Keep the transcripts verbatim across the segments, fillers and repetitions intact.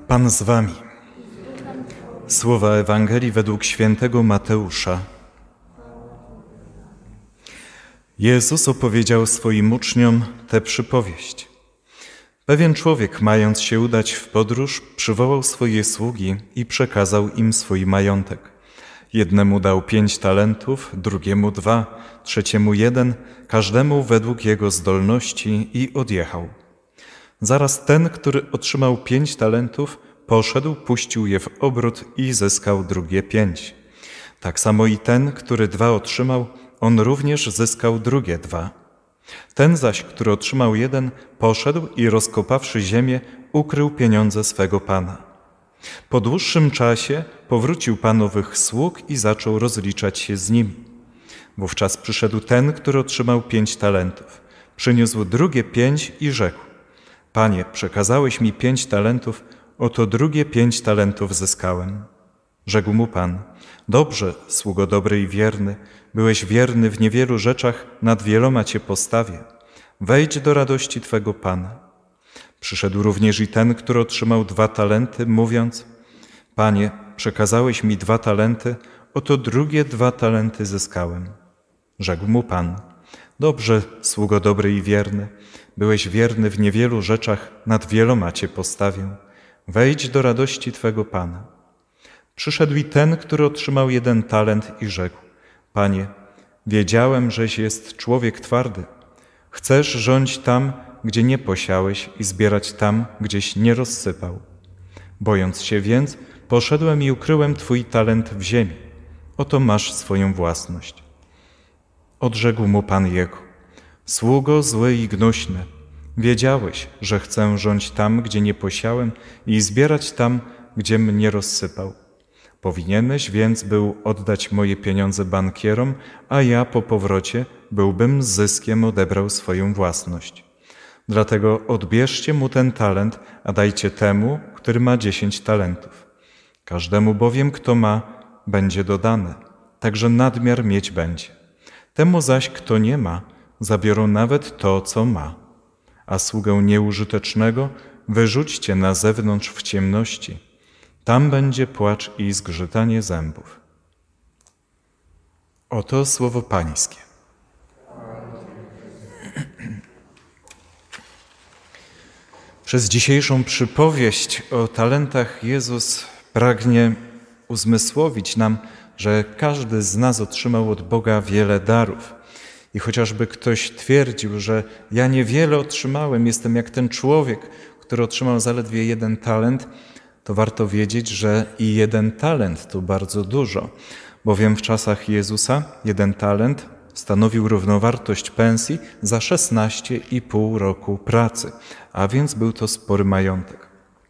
Pan z wami. Słowa Ewangelii według świętego Mateusza. Jezus opowiedział swoim uczniom tę przypowieść. Pewien człowiek, mając się udać w podróż, przywołał swoje sługi i przekazał im swój majątek. Jednemu dał pięć talentów, drugiemu dwa, trzeciemu jeden, każdemu według jego zdolności i odjechał. Zaraz ten, który otrzymał pięć talentów, poszedł, puścił je w obrót i zyskał drugie pięć. Tak samo i ten, który dwa otrzymał, on również zyskał drugie dwa. Ten zaś, który otrzymał jeden, poszedł i rozkopawszy ziemię, ukrył pieniądze swego pana. Po dłuższym czasie powrócił pan owych sług i zaczął rozliczać się z nimi. Wówczas przyszedł ten, który otrzymał pięć talentów. Przyniósł drugie pięć i rzekł: Panie, przekazałeś mi pięć talentów, oto drugie pięć talentów zyskałem. Rzekł mu Pan: Dobrze, sługo dobry i wierny, byłeś wierny w niewielu rzeczach, nad wieloma cię postawię. Wejdź do radości twego Pana. Przyszedł również i ten, który otrzymał dwa talenty, mówiąc: Panie, przekazałeś mi dwa talenty, oto drugie dwa talenty zyskałem. Rzekł mu Pan: Dobrze, sługo dobry i wierny, byłeś wierny w niewielu rzeczach, nad wieloma cię postawię. Wejdź do radości twego Pana. Przyszedł i ten, który otrzymał jeden talent i rzekł: Panie, wiedziałem, żeś jest człowiek twardy. Chcesz rządzić tam, gdzie nie posiałeś i zbierać tam, gdzieś nie rozsypał. Bojąc się więc, poszedłem i ukryłem twój talent w ziemi. Oto masz swoją własność. Odrzekł mu Pan jego: Sługo zły i gnuśny, wiedziałeś, że chcę rządzić tam, gdzie nie posiałem i zbierać tam, gdziem nie rozsypał. Powinieneś więc był oddać moje pieniądze bankierom, a ja po powrocie byłbym z zyskiem odebrał swoją własność. Dlatego odbierzcie mu ten talent, a dajcie temu, który ma dziesięć talentów. Każdemu bowiem, kto ma, będzie dodane, także nadmiar mieć będzie. Temu zaś, kto nie ma, zabiorą nawet to, co ma. A sługę nieużytecznego wyrzućcie na zewnątrz w ciemności. Tam będzie płacz i zgrzytanie zębów. Oto słowo Pańskie. Przez dzisiejszą przypowieść o talentach Jezus pragnie uzmysłowić nam, że każdy z nas otrzymał od Boga wiele darów. I chociażby ktoś twierdził, że ja niewiele otrzymałem, jestem jak ten człowiek, który otrzymał zaledwie jeden talent, to warto wiedzieć, że i jeden talent to bardzo dużo, bowiem w czasach Jezusa jeden talent stanowił równowartość pensji za szesnaście i pół roku pracy, a więc był to spory majątek.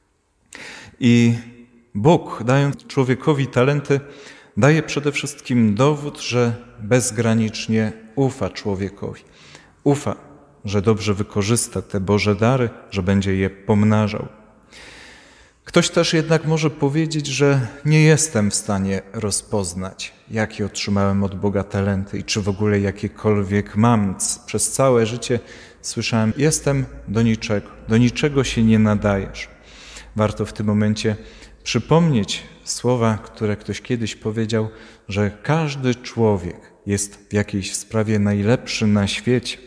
I Bóg, dając człowiekowi talenty, daje przede wszystkim dowód, że bezgranicznie ufa człowiekowi. Ufa, że dobrze wykorzysta te Boże dary, że będzie je pomnażał. Ktoś też jednak może powiedzieć, że nie jestem w stanie rozpoznać, jakie otrzymałem od Boga talenty i czy w ogóle jakiekolwiek mam. Przez całe życie słyszałem: jestem do niczego, do niczego się nie nadajesz. Warto w tym momencie przypomnieć słowa, które ktoś kiedyś powiedział, że każdy człowiek jest w jakiejś sprawie najlepszy na świecie.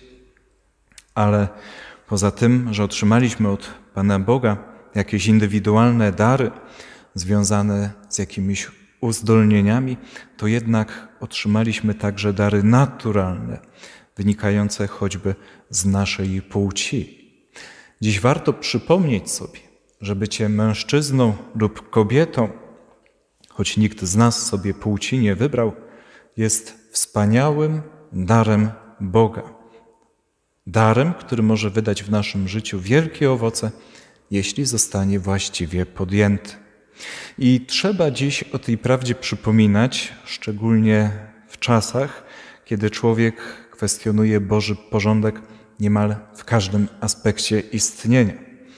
Ale poza tym, że otrzymaliśmy od Pana Boga jakieś indywidualne dary związane z jakimiś uzdolnieniami, to jednak otrzymaliśmy także dary naturalne, wynikające choćby z naszej płci. Dziś warto przypomnieć sobie, że bycie mężczyzną lub kobietą, choć nikt z nas sobie płci nie wybrał, jest wspaniałym darem Boga. Darem, który może wydać w naszym życiu wielkie owoce, jeśli zostanie właściwie podjęty. I trzeba dziś o tej prawdzie przypominać, szczególnie w czasach, kiedy człowiek kwestionuje Boży porządek niemal w każdym aspekcie istnienia.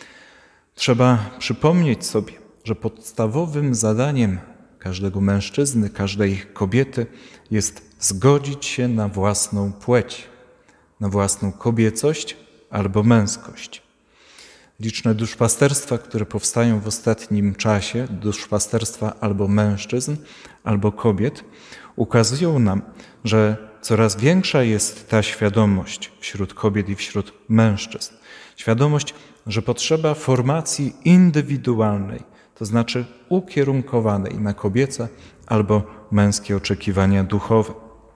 Trzeba przypomnieć sobie, że podstawowym zadaniem każdego mężczyzny, każdej kobiety jest zgodzić się na własną płeć, na własną kobiecość albo męskość. Liczne duszpasterstwa, które powstają w ostatnim czasie, duszpasterstwa albo mężczyzn, albo kobiet, ukazują nam, że coraz większa jest ta świadomość wśród kobiet i wśród mężczyzn. Świadomość, że potrzeba formacji indywidualnej, to znaczy ukierunkowanej na kobiece albo męskie oczekiwania duchowe.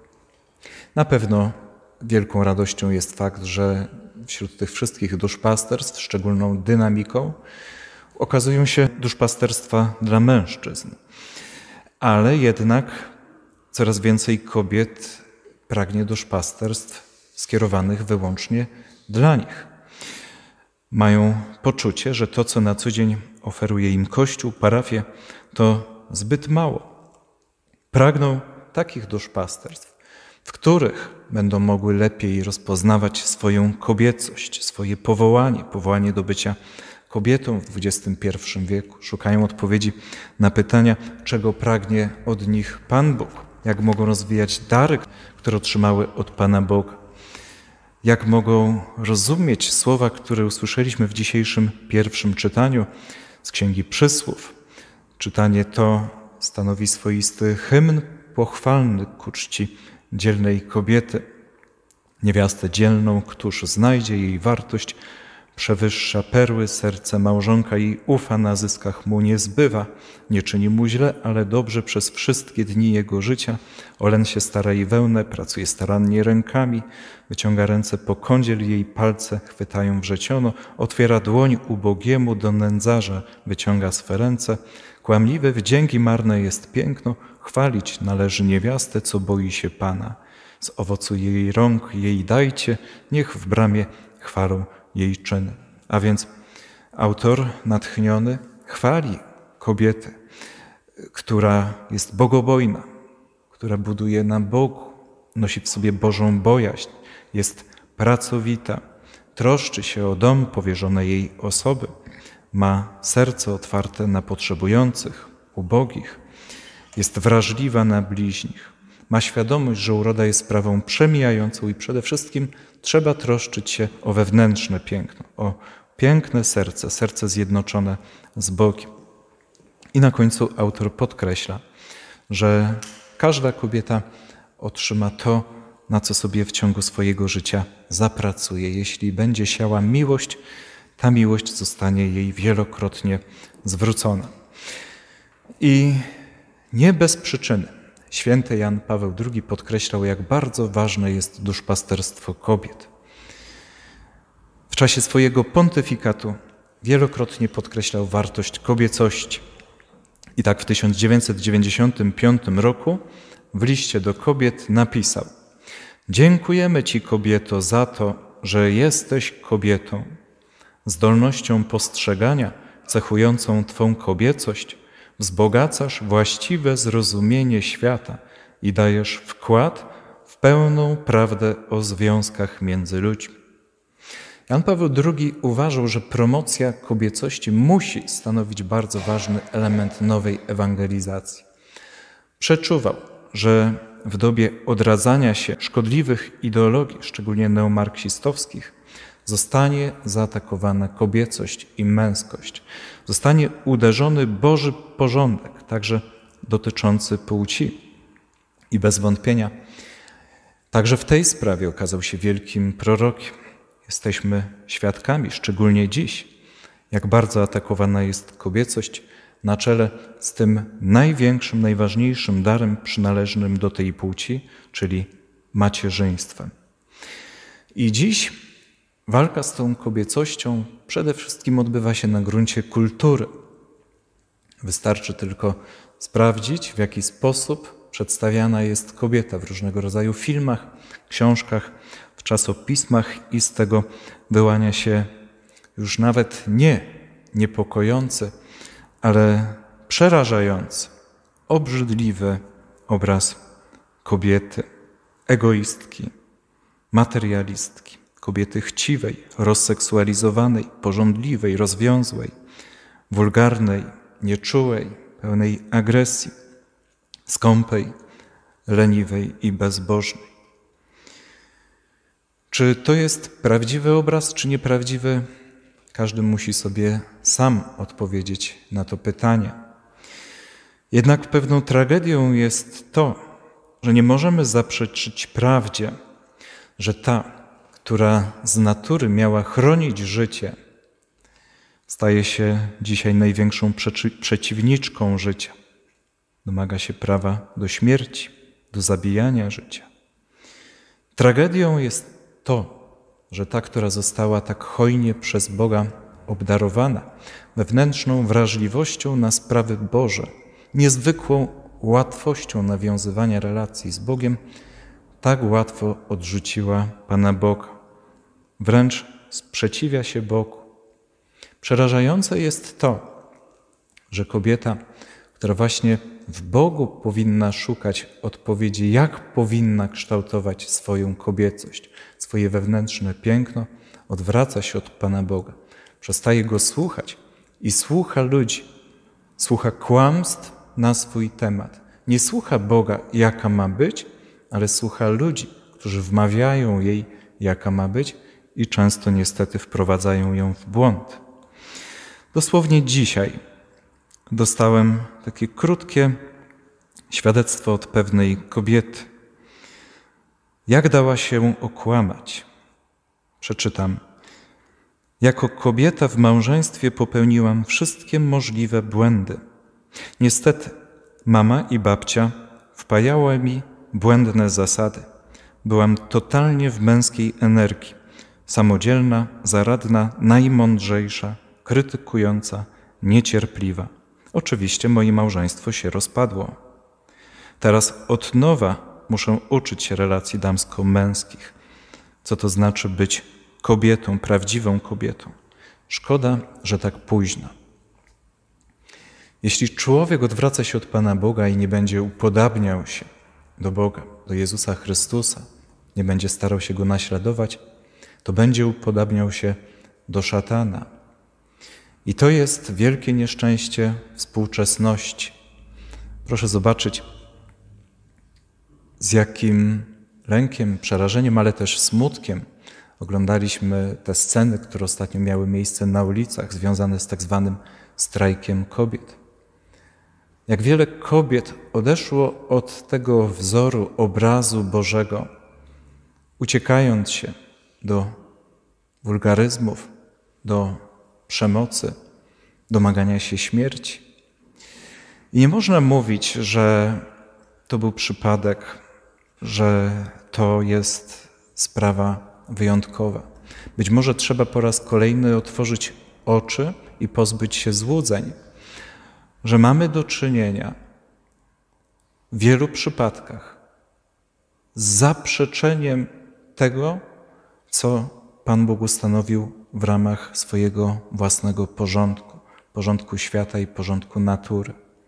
Na pewno wielką radością jest fakt, że wśród tych wszystkich duszpasterstw szczególną dynamiką okazują się duszpasterstwa dla mężczyzn. Ale jednak coraz więcej kobiet pragnie duszpasterstw skierowanych wyłącznie dla nich. Mają poczucie, że to, co na co dzień oferuje im Kościół, parafie, to zbyt mało. Pragną takich duszpasterstw, w których będą mogły lepiej rozpoznawać swoją kobiecość, swoje powołanie, powołanie do bycia kobietą w dwudziestym pierwszym wieku. Szukają odpowiedzi na pytania, czego pragnie od nich Pan Bóg, jak mogą rozwijać dary, które otrzymały od Pana Boga, jak mogą rozumieć słowa, które usłyszeliśmy w dzisiejszym pierwszym czytaniu z Księgi Przysłów. Czytanie to stanowi swoisty hymn pochwalny ku czci dzielnej kobiety. Niewiastę dzielną, któż znajdzie jej wartość, przewyższa perły, serce małżonka i ufa na zyskach mu nie zbywa. Nie czyni mu źle, ale dobrze przez wszystkie dni jego życia. O len się stara i wełnę, pracuje starannie rękami, wyciąga ręce po kądziel, jej palce chwytają wrzeciono, otwiera dłoń ubogiemu, do nędzarza wyciąga swe ręce. Kłamliwe wdzięki marne jest piękno, chwalić należy niewiastę, co boi się Pana. Z owocu jej rąk jej dajcie, niech w bramie chwalą jej czyny. A więc autor natchniony chwali kobietę, która jest bogobojna, która buduje na Bogu, nosi w sobie Bożą bojaźń, jest pracowita, troszczy się o dom, powierzone jej osoby, ma serce otwarte na potrzebujących, ubogich, jest wrażliwa na bliźnich, ma świadomość, że uroda jest sprawą przemijającą i przede wszystkim trzeba troszczyć się o wewnętrzne piękno, o piękne serce, serce zjednoczone z Bogiem. I na końcu autor podkreśla, że każda kobieta otrzyma to, na co sobie w ciągu swojego życia zapracuje. Jeśli będzie siała miłość, ta miłość zostanie jej wielokrotnie zwrócona. I nie bez przyczyny święty Jan Paweł drugi podkreślał, jak bardzo ważne jest duszpasterstwo kobiet. W czasie swojego pontyfikatu wielokrotnie podkreślał wartość kobiecości. I tak w tysiąc dziewięćset dziewięćdziesiątym piątym roku w liście do kobiet napisał: dziękujemy Ci, kobieto, za to, że jesteś kobietą. Zdolnością postrzegania cechującą Twą kobiecość wzbogacasz właściwe zrozumienie świata i dajesz wkład w pełną prawdę o związkach między ludźmi. Jan Paweł drugi uważał, że promocja kobiecości musi stanowić bardzo ważny element nowej ewangelizacji. Przeczuwał, że w dobie odradzania się szkodliwych ideologii, szczególnie neomarksistowskich, zostanie zaatakowana kobiecość i męskość. Zostanie uderzony Boży porządek, także dotyczący płci. I bez wątpienia także w tej sprawie okazał się wielkim prorokiem. Jesteśmy świadkami, szczególnie dziś, jak bardzo atakowana jest kobiecość na czele z tym największym, najważniejszym darem przynależnym do tej płci, czyli macierzyństwem. I dziś walka z tą kobiecością przede wszystkim odbywa się na gruncie kultury. Wystarczy tylko sprawdzić, w jaki sposób przedstawiana jest kobieta w różnego rodzaju filmach, książkach, w czasopismach i z tego wyłania się już nawet nie niepokojący, ale przerażający, obrzydliwy obraz kobiety, egoistki, materialistki, kobiety chciwej, rozseksualizowanej, pożądliwej, rozwiązłej, wulgarnej, nieczułej, pełnej agresji, skąpej, leniwej i bezbożnej. Czy to jest prawdziwy obraz, czy nieprawdziwy? Każdy musi sobie sam odpowiedzieć na to pytanie. Jednak pewną tragedią jest to, że nie możemy zaprzeczyć prawdzie, że ta, która z natury miała chronić życie, staje się dzisiaj największą przeciwniczką życia. Domaga się prawa do śmierci, do zabijania życia. Tragedią jest to, że ta, która została tak hojnie przez Boga obdarowana wewnętrzną wrażliwością na sprawy Boże, niezwykłą łatwością nawiązywania relacji z Bogiem, tak łatwo odrzuciła Pana Boga. Wręcz sprzeciwia się Bogu. Przerażające jest to, że kobieta, która właśnie w Bogu powinna szukać odpowiedzi, jak powinna kształtować swoją kobiecość, swoje wewnętrzne piękno, odwraca się od Pana Boga, przestaje Go słuchać i słucha ludzi, słucha kłamstw na swój temat. Nie słucha Boga, jaka ma być, ale słucha ludzi, którzy wmawiają jej, jaka ma być i często niestety wprowadzają ją w błąd. Dosłownie dzisiaj dostałem takie krótkie świadectwo od pewnej kobiety. Jak dała się okłamać? Przeczytam. Jako kobieta w małżeństwie popełniłam wszystkie możliwe błędy. Niestety mama i babcia wpajały mi błędne zasady. Byłam totalnie w męskiej energii. Samodzielna, zaradna, najmądrzejsza, krytykująca, niecierpliwa. Oczywiście moje małżeństwo się rozpadło. Teraz od nowa muszę uczyć się relacji damsko-męskich. Co to znaczy być kobietą, prawdziwą kobietą. Szkoda, że tak późno. Jeśli człowiek odwraca się od Pana Boga i nie będzie upodabniał się do Boga, do Jezusa Chrystusa, nie będzie starał się Go naśladować, to będzie upodabniał się do szatana. I to jest wielkie nieszczęście współczesności. Proszę zobaczyć, z jakim lękiem, przerażeniem, ale też smutkiem oglądaliśmy te sceny, które ostatnio miały miejsce na ulicach, związane z tak zwanym strajkiem kobiet. Jak wiele kobiet odeszło od tego wzoru, obrazu Bożego, uciekając się do wulgaryzmów, do przemocy, domagania się śmierci. I nie można mówić, że to był przypadek, że to jest sprawa wyjątkowa. Być może trzeba po raz kolejny otworzyć oczy i pozbyć się złudzeń, że mamy do czynienia w wielu przypadkach z zaprzeczeniem tego, co Pan Bóg ustanowił w ramach swojego własnego porządku, porządku świata i porządku natury.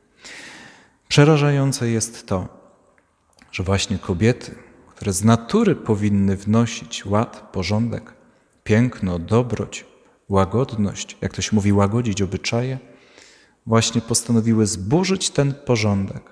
Przerażające jest to, że właśnie kobiety, które z natury powinny wnosić ład, porządek, piękno, dobroć, łagodność, jak to się mówi, łagodzić obyczaje, właśnie postanowiły zburzyć ten porządek.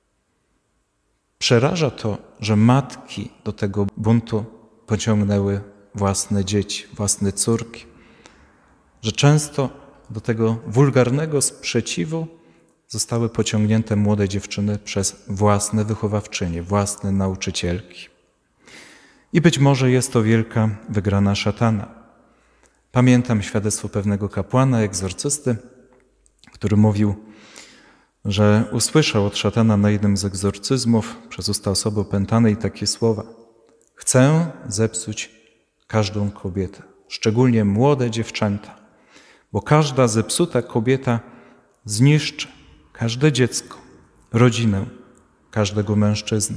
Przeraża to, że matki do tego buntu pociągnęły własne dzieci, własne córki, że często do tego wulgarnego sprzeciwu zostały pociągnięte młode dziewczyny przez własne wychowawczynie, własne nauczycielki. I być może jest to wielka wygrana szatana. Pamiętam świadectwo pewnego kapłana, egzorcysty, który mówił, że usłyszał od szatana na jednym z egzorcyzmów przez usta osoby opętanej takie słowa: chcę zepsuć każdą kobietę, szczególnie młode dziewczęta, bo każda zepsuta kobieta zniszczy każde dziecko, rodzinę, każdego mężczyznę.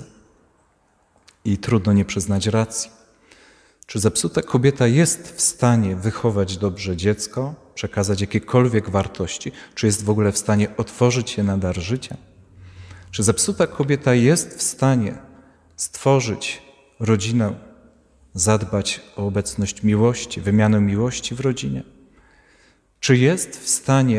I trudno nie przyznać racji. Czy zepsuta kobieta jest w stanie wychować dobrze dziecko, przekazać jakiekolwiek wartości? Czy jest w ogóle w stanie otworzyć się na dar życia? Czy zepsuta kobieta jest w stanie stworzyć rodzinę, zadbać o obecność miłości, wymianę miłości w rodzinie? Czy jest w stanie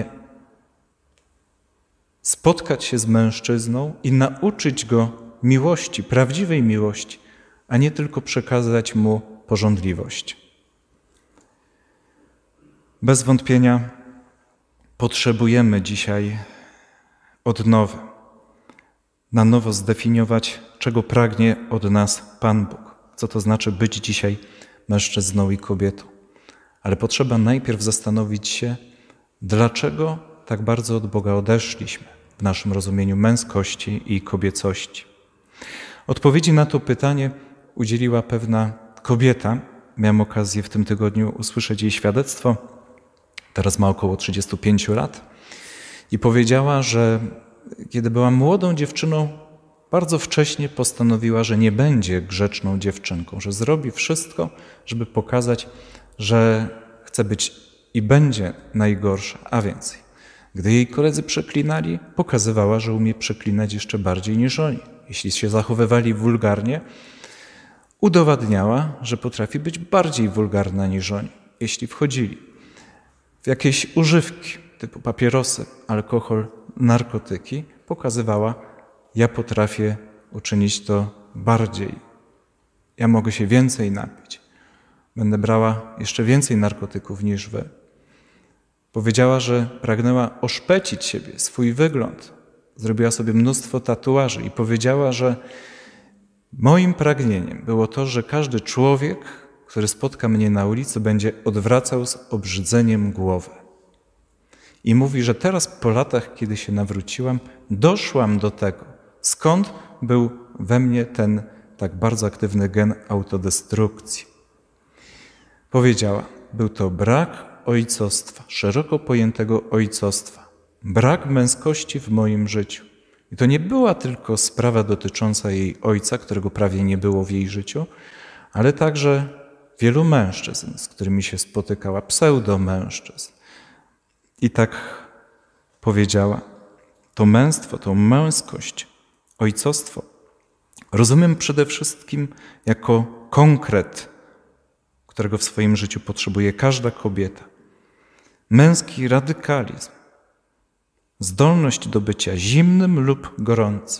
spotkać się z mężczyzną i nauczyć go miłości, prawdziwej miłości, a nie tylko przekazać mu pożądliwość? Bez wątpienia potrzebujemy dzisiaj od nowa, na nowo zdefiniować, czego pragnie od nas Pan Bóg. Co to znaczy być dzisiaj mężczyzną i kobietą. Ale potrzeba najpierw zastanowić się, dlaczego tak bardzo od Boga odeszliśmy w naszym rozumieniu męskości i kobiecości. Odpowiedzi na to pytanie udzieliła pewna kobieta. Miałem okazję w tym tygodniu usłyszeć jej świadectwo. Teraz ma około trzydzieści pięć lat. I powiedziała, że kiedy była młodą dziewczyną, bardzo wcześnie postanowiła, że nie będzie grzeczną dziewczynką, że zrobi wszystko, żeby pokazać, że chce być i będzie najgorsza. A więcej, gdy jej koledzy przeklinali, pokazywała, że umie przeklinać jeszcze bardziej niż oni. Jeśli się zachowywali wulgarnie, udowadniała, że potrafi być bardziej wulgarna niż oni. Jeśli wchodzili w jakieś używki typu papierosy, alkohol, narkotyki, pokazywała, ja potrafię uczynić to bardziej. Ja mogę się więcej napić. Będę brała jeszcze więcej narkotyków niż wy. Powiedziała, że pragnęła oszpecić siebie, swój wygląd. Zrobiła sobie mnóstwo tatuaży i powiedziała, że moim pragnieniem było to, że każdy człowiek, który spotka mnie na ulicy, będzie odwracał z obrzydzeniem głowę. I mówi, że teraz po latach, kiedy się nawróciłam, doszłam do tego, skąd był we mnie ten tak bardzo aktywny gen autodestrukcji. Powiedziała, był to brak ojcostwa, szeroko pojętego ojcostwa, brak męskości w moim życiu. I to nie była tylko sprawa dotycząca jej ojca, którego prawie nie było w jej życiu, ale także wielu mężczyzn, z którymi się spotykała, pseudomężczyzn. I tak powiedziała, to męstwo, to męskość, ojcostwo rozumiem przede wszystkim jako konkret, którego w swoim życiu potrzebuje każda kobieta. Męski radykalizm, zdolność do bycia zimnym lub gorącym.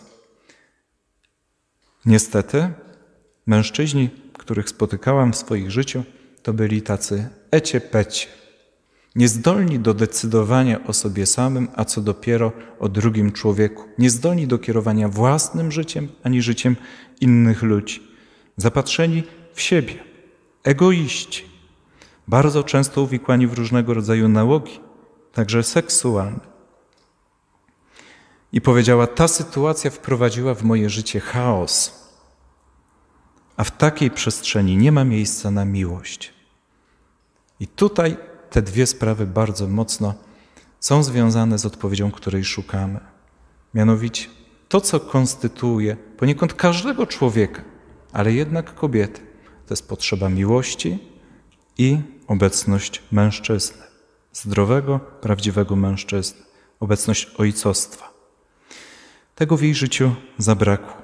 Niestety mężczyźni, których spotykałam w swoim życiu, to byli tacy ecie-pecie. Niezdolni do decydowania o sobie samym, a co dopiero o drugim człowieku. Niezdolni do kierowania własnym życiem, ani życiem innych ludzi. Zapatrzeni w siebie, egoiści. Bardzo często uwikłani w różnego rodzaju nałogi, także seksualne. I powiedziała, ta sytuacja wprowadziła w moje życie chaos. A w takiej przestrzeni nie ma miejsca na miłość. I tutaj te dwie sprawy bardzo mocno są związane z odpowiedzią, której szukamy. Mianowicie to, co konstytuuje poniekąd każdego człowieka, ale jednak kobiety, to jest potrzeba miłości i obecność mężczyzny. Zdrowego, prawdziwego mężczyzny. Obecność ojcostwa. Tego w jej życiu zabrakło.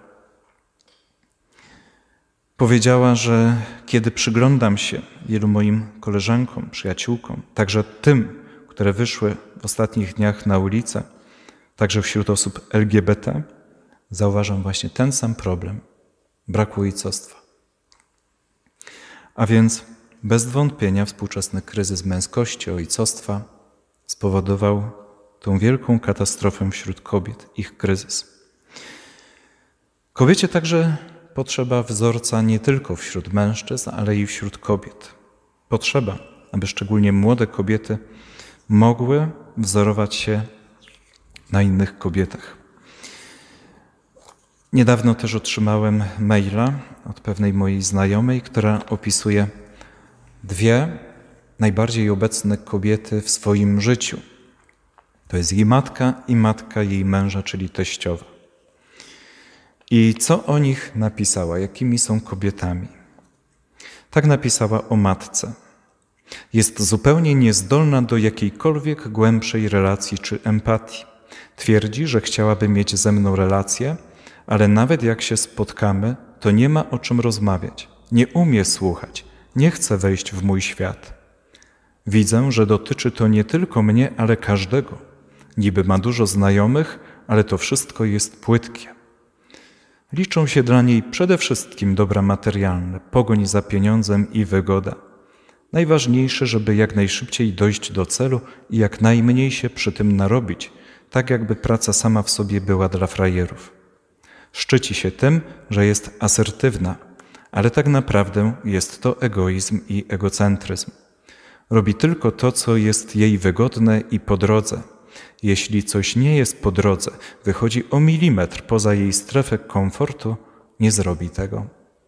Powiedziała, że kiedy przyglądam się wielu moim koleżankom, przyjaciółkom, także tym, które wyszły w ostatnich dniach na ulicę, także wśród osób L G B T, zauważam właśnie ten sam problem braku ojcostwa. A więc bez wątpienia współczesny kryzys męskości, ojcostwa spowodował tą wielką katastrofę wśród kobiet, ich kryzys. Kobiecie także potrzeba wzorca nie tylko wśród mężczyzn, ale i wśród kobiet. Potrzeba, aby szczególnie młode kobiety mogły wzorować się na innych kobietach. Niedawno też otrzymałem maila od pewnej mojej znajomej, która opisuje dwie najbardziej obecne kobiety w swoim życiu. To jest jej matka i matka jej męża, czyli teściowa. I co o nich napisała, jakimi są kobietami? Tak napisała o matce. Jest zupełnie niezdolna do jakiejkolwiek głębszej relacji czy empatii. Twierdzi, że chciałaby mieć ze mną relację, ale nawet jak się spotkamy, to nie ma o czym rozmawiać. Nie umie słuchać, nie chce wejść w mój świat. Widzę, że dotyczy to nie tylko mnie, ale każdego. Niby ma dużo znajomych, ale to wszystko jest płytkie. Liczą się dla niej przede wszystkim dobra materialne, pogoń za pieniądzem i wygoda. Najważniejsze, żeby jak najszybciej dojść do celu i jak najmniej się przy tym narobić, tak jakby praca sama w sobie była dla frajerów. Szczyci się tym, że jest asertywna, ale tak naprawdę jest to egoizm i egocentryzm. Robi tylko to, co jest jej wygodne i po drodze. Jeśli coś nie jest po drodze, wychodzi o milimetr poza jej strefę komfortu, nie zrobi tego.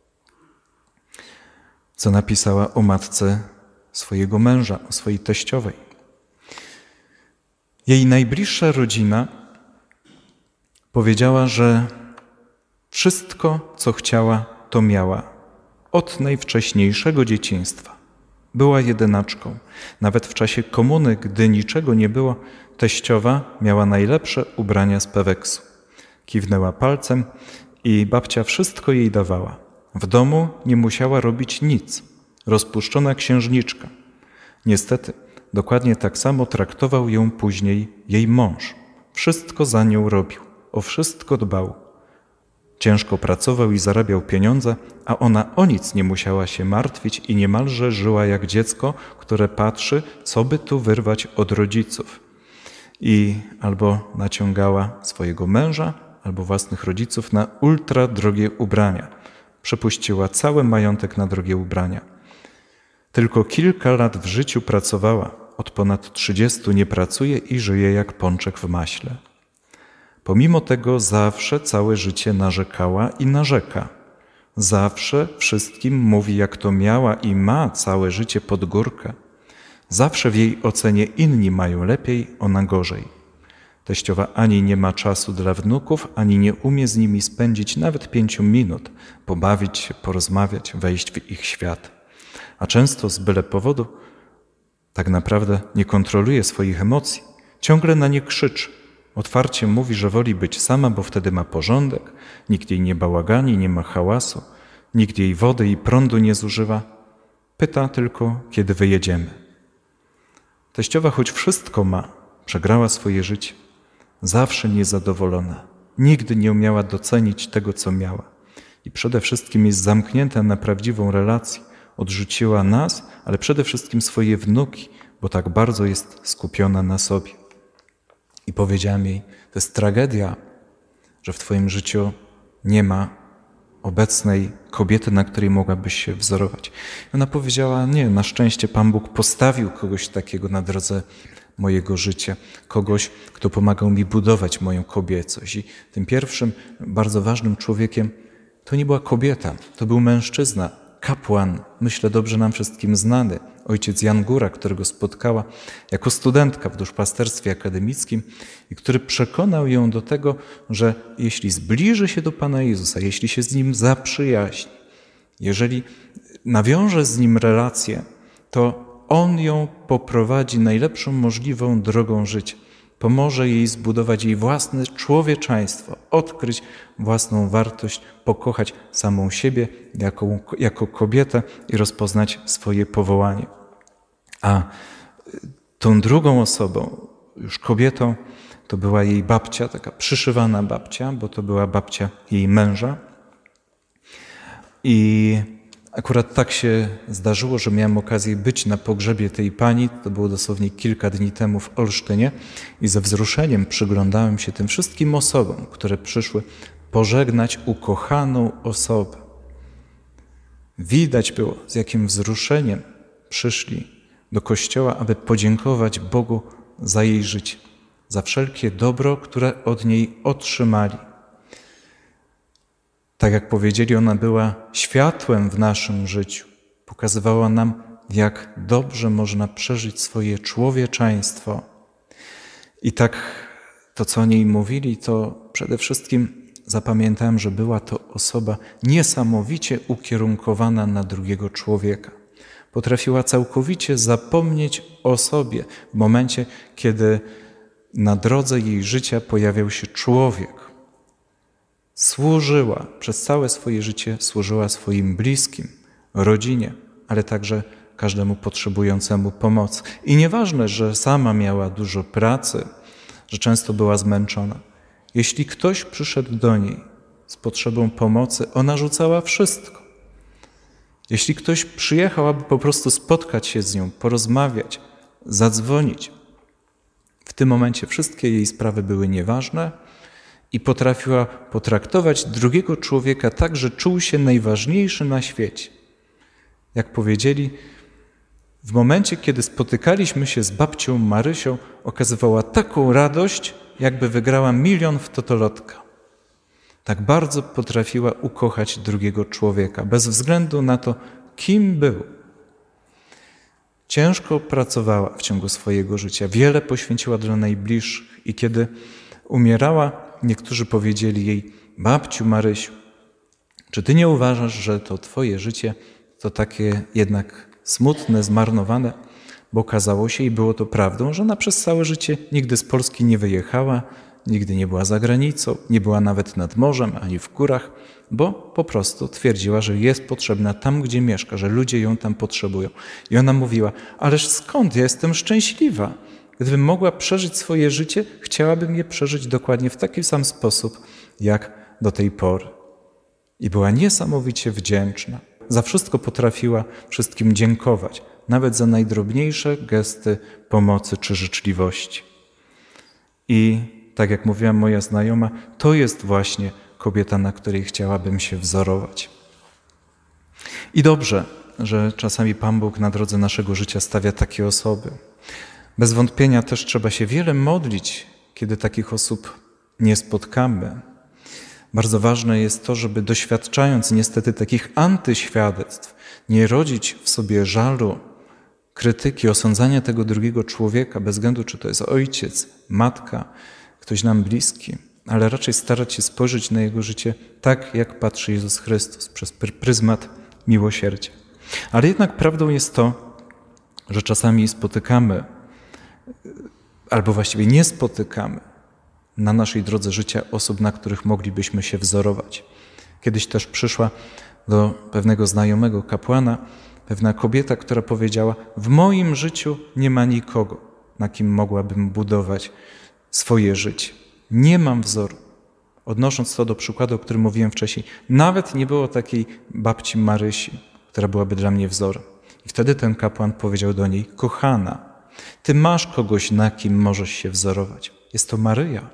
Co napisała o matce swojego męża, o swojej teściowej. Jej najbliższa rodzina powiedziała, że wszystko, co chciała, to miała. Od najwcześniejszego dzieciństwa. Była jedynaczką. Nawet w czasie komuny, gdy niczego nie było, teściowa miała najlepsze ubrania z Peweksu. Kiwnęła palcem i babcia wszystko jej dawała. W domu nie musiała robić nic. Rozpuszczona księżniczka. Niestety, dokładnie tak samo traktował ją później jej mąż. Wszystko za nią robił, o wszystko dbał. Ciężko pracował i zarabiał pieniądze, a ona o nic nie musiała się martwić i niemalże żyła jak dziecko, które patrzy, co by tu wyrwać od rodziców. I albo naciągała swojego męża, albo własnych rodziców na ultra drogie ubrania. Przepuściła cały majątek na drogie ubrania. Tylko kilka lat w życiu pracowała, od ponad trzydziestu nie pracuje i żyje jak pączek w maśle. Pomimo tego zawsze całe życie narzekała i narzeka. Zawsze wszystkim mówi, jak to miała i ma całe życie pod górkę. Zawsze w jej ocenie inni mają lepiej, ona gorzej. Teściowa ani nie ma czasu dla wnuków, ani nie umie z nimi spędzić nawet pięciu minut, pobawić się, porozmawiać, wejść w ich świat. A często z byle powodu tak naprawdę nie kontroluje swoich emocji. Ciągle na nie krzyczy. Otwarcie mówi, że woli być sama, bo wtedy ma porządek, nikt jej nie bałagani, nie ma hałasu, nikt jej wody i prądu nie zużywa. Pyta tylko, kiedy wyjedziemy. Teściowa choć wszystko ma, przegrała swoje życie. Zawsze niezadowolona. Nigdy nie umiała docenić tego, co miała. I przede wszystkim jest zamknięta na prawdziwą relację. Odrzuciła nas, ale przede wszystkim swoje wnuki, bo tak bardzo jest skupiona na sobie. I powiedziałam jej, to jest tragedia, że w twoim życiu nie ma obecnej kobiety, na której mogłabyś się wzorować. I ona powiedziała, nie, na szczęście Pan Bóg postawił kogoś takiego na drodze mojego życia, kogoś, kto pomagał mi budować moją kobiecość. I tym pierwszym, bardzo ważnym człowiekiem to nie była kobieta, to był mężczyzna, kapłan, myślę dobrze nam wszystkim znany, ojciec Jan Góra, którego spotkała jako studentka w duszpasterstwie akademickim i który przekonał ją do tego, że jeśli zbliży się do Pana Jezusa, jeśli się z Nim zaprzyjaźni, jeżeli nawiąże z Nim relację, to On ją poprowadzi najlepszą możliwą drogą życia. Pomoże jej zbudować jej własne człowieczeństwo, odkryć własną wartość, pokochać samą siebie jako, jako kobietę i rozpoznać swoje powołanie. A tą drugą osobą, już kobietą, to była jej babcia, taka przyszywana babcia, bo to była babcia jej męża. I akurat tak się zdarzyło, że miałem okazję być na pogrzebie tej pani, to było dosłownie kilka dni temu w Olsztynie i ze wzruszeniem przyglądałem się tym wszystkim osobom, które przyszły pożegnać ukochaną osobę. Widać było, z jakim wzruszeniem przyszli do kościoła, aby podziękować Bogu za jej życie, za wszelkie dobro, które od niej otrzymali. Tak jak powiedzieli, ona była światłem w naszym życiu. Pokazywała nam, jak dobrze można przeżyć swoje człowieczeństwo. I tak to, co o niej mówili, to przede wszystkim zapamiętałem, że była to osoba niesamowicie ukierunkowana na drugiego człowieka. Potrafiła całkowicie zapomnieć o sobie w momencie, kiedy na drodze jej życia pojawiał się człowiek. Służyła, przez całe swoje życie służyła swoim bliskim, rodzinie, ale także każdemu potrzebującemu pomocy. I nieważne, że sama miała dużo pracy, że często była zmęczona. Jeśli ktoś przyszedł do niej z potrzebą pomocy, ona rzucała wszystko. Jeśli ktoś przyjechał, aby po prostu spotkać się z nią, porozmawiać, zadzwonić, w tym momencie wszystkie jej sprawy były nieważne i potrafiła potraktować drugiego człowieka tak, że czuł się najważniejszy na świecie. Jak powiedzieli, w momencie, kiedy spotykaliśmy się z babcią Marysią, okazywała taką radość, jakby wygrała milion w totolotka. Tak bardzo potrafiła ukochać drugiego człowieka, bez względu na to, kim był. Ciężko pracowała w ciągu swojego życia, wiele poświęciła dla najbliższych i kiedy umierała, niektórzy powiedzieli jej: babciu Marysiu, czy ty nie uważasz, że to twoje życie to takie jednak smutne, zmarnowane? Bo okazało się, i było to prawdą, że ona przez całe życie nigdy z Polski nie wyjechała, nigdy nie była za granicą, nie była nawet nad morzem ani w górach, bo po prostu twierdziła, że jest potrzebna tam, gdzie mieszka, że ludzie ją tam potrzebują. I ona mówiła: ależ skąd, ja jestem szczęśliwa. Gdybym mogła przeżyć swoje życie, chciałabym je przeżyć dokładnie w taki sam sposób, jak do tej pory. I była niesamowicie wdzięczna. Za wszystko potrafiła wszystkim dziękować, nawet za najdrobniejsze gesty pomocy czy życzliwości. I tak jak mówiła moja znajoma, to jest właśnie kobieta, na której chciałabym się wzorować. I dobrze, że czasami Pan Bóg na drodze naszego życia stawia takie osoby. Bez wątpienia też trzeba się wiele modlić, kiedy takich osób nie spotkamy. Bardzo ważne jest to, żeby doświadczając niestety takich antyświadectw, nie rodzić w sobie żalu, krytyki, osądzania tego drugiego człowieka, bez względu czy to jest ojciec, matka, ktoś nam bliski, ale raczej starać się spojrzeć na jego życie tak, jak patrzy Jezus Chrystus, przez pryzmat miłosierdzia. Ale jednak prawdą jest to, że czasami spotykamy, albo właściwie nie spotykamy na naszej drodze życia osób, na których moglibyśmy się wzorować. Kiedyś też przyszła do pewnego znajomego kapłana pewna kobieta, która powiedziała: w moim życiu nie ma nikogo, na kim mogłabym budować swoje życie. Nie mam wzoru. Odnosząc to do przykładu, o którym mówiłem wcześniej, nawet nie było takiej babci Marysi, która byłaby dla mnie wzorem. I wtedy ten kapłan powiedział do niej: kochana, ty masz kogoś, na kim możesz się wzorować. Jest to Maryja.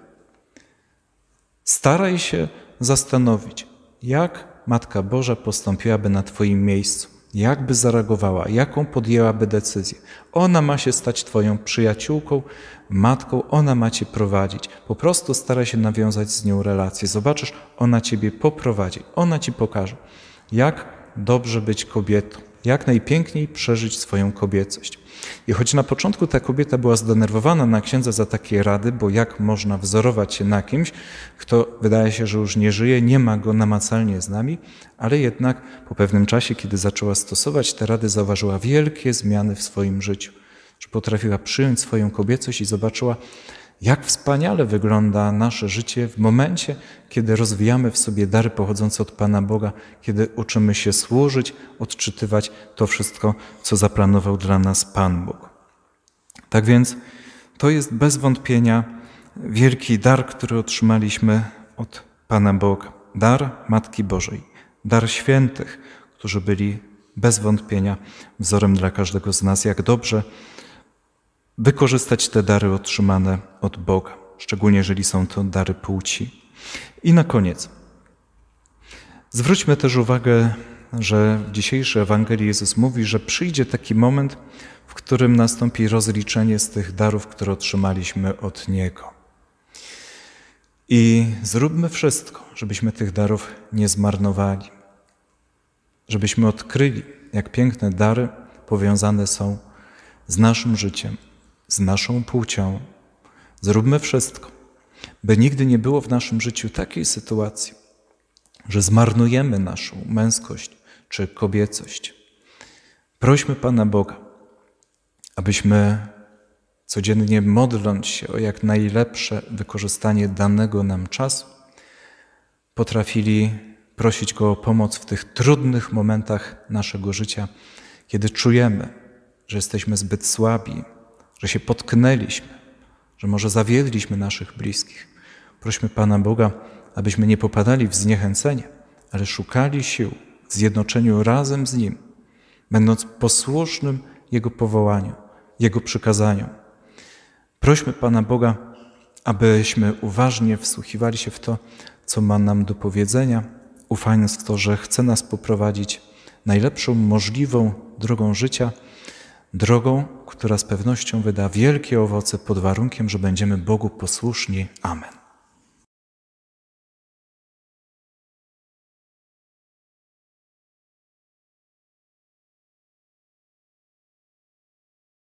Staraj się zastanowić, jak Matka Boża postąpiłaby na twoim miejscu, jakby zareagowała, jaką podjęłaby decyzję. Ona ma się stać twoją przyjaciółką, matką, ona ma cię prowadzić. Po prostu staraj się nawiązać z nią relację. Zobaczysz, ona ciebie poprowadzi, ona ci pokaże, jak dobrze być kobietą, jak najpiękniej przeżyć swoją kobiecość. I choć na początku ta kobieta była zdenerwowana na księdza za takie rady, bo jak można wzorować się na kimś, kto wydaje się, że już nie żyje, nie ma go namacalnie z nami, ale jednak po pewnym czasie, kiedy zaczęła stosować te rady, zauważyła wielkie zmiany w swoim życiu, że potrafiła przyjąć swoją kobiecość i zobaczyła, jak wspaniale wygląda nasze życie w momencie, kiedy rozwijamy w sobie dary pochodzące od Pana Boga, kiedy uczymy się służyć, odczytywać to wszystko, co zaplanował dla nas Pan Bóg. Tak więc to jest bez wątpienia wielki dar, który otrzymaliśmy od Pana Boga. Dar Matki Bożej, dar świętych, którzy byli bez wątpienia wzorem dla każdego z nas, jak dobrze wykorzystać te dary otrzymane od Boga, szczególnie jeżeli są to dary płci. I na koniec zwróćmy też uwagę, że w dzisiejszej Ewangelii Jezus mówi, że przyjdzie taki moment, w którym nastąpi rozliczenie z tych darów, które otrzymaliśmy od Niego. I zróbmy wszystko, żebyśmy tych darów nie zmarnowali, żebyśmy odkryli, jak piękne dary powiązane są z naszym życiem, z naszą płcią. Zróbmy wszystko, by nigdy nie było w naszym życiu takiej sytuacji, że zmarnujemy naszą męskość czy kobiecość. Prośmy Pana Boga, abyśmy codziennie modląc się o jak najlepsze wykorzystanie danego nam czasu, potrafili prosić Go o pomoc w tych trudnych momentach naszego życia, kiedy czujemy, że jesteśmy zbyt słabi, że się potknęliśmy, że może zawiedliśmy naszych bliskich. Prośmy Pana Boga, abyśmy nie popadali w zniechęcenie, ale szukali sił w zjednoczeniu razem z Nim, będąc posłusznym Jego powołaniu, Jego przykazaniom. Prośmy Pana Boga, abyśmy uważnie wsłuchiwali się w to, co ma nam do powiedzenia, ufając w to, że chce nas poprowadzić najlepszą możliwą drogą życia, drogą, która z pewnością wyda wielkie owoce pod warunkiem, że będziemy Bogu posłuszni. Amen.